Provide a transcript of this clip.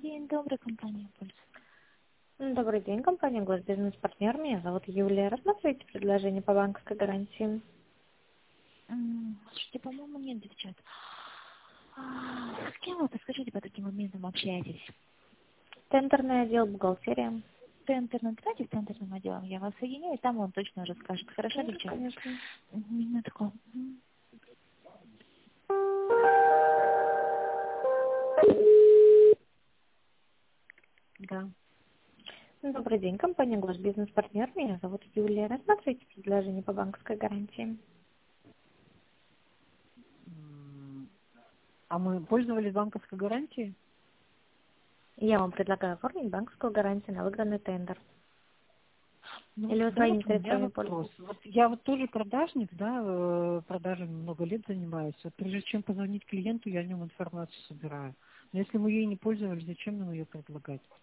День добрый, компания «Пульс». Добрый день, компания «Госбизнес-партнер». Меня зовут Юлия. Рассматривайте предложение по банковской гарантии. Слушайте, по-моему, нет девчат. С кем вы, подскажите, по таким моментам общаетесь? Тендерный отдел, бухгалтерия. Тендерным, давайте с тендерным отделом я вас соединяю, и там он точно расскажет. Хорошо, Да, девчат? конечно. Минутку. Да. Добрый день, компания «Госбизнес-партнер». Меня зовут Юлия. Рассматривайте предложение по банковской гарантии. А мы пользовались банковской гарантией? Я вам предлагаю оформить банковскую гарантию на выигранный тендер. Ну, Или вы да, своими вот у меня средствами вопрос. пользуетесь? Вот я вот тоже продажник, да, продажами много лет занимаюсь. Вот прежде чем позвонить клиенту, я о нем информацию собираю. Но если мы ей не пользовались, зачем нам ее предлагать?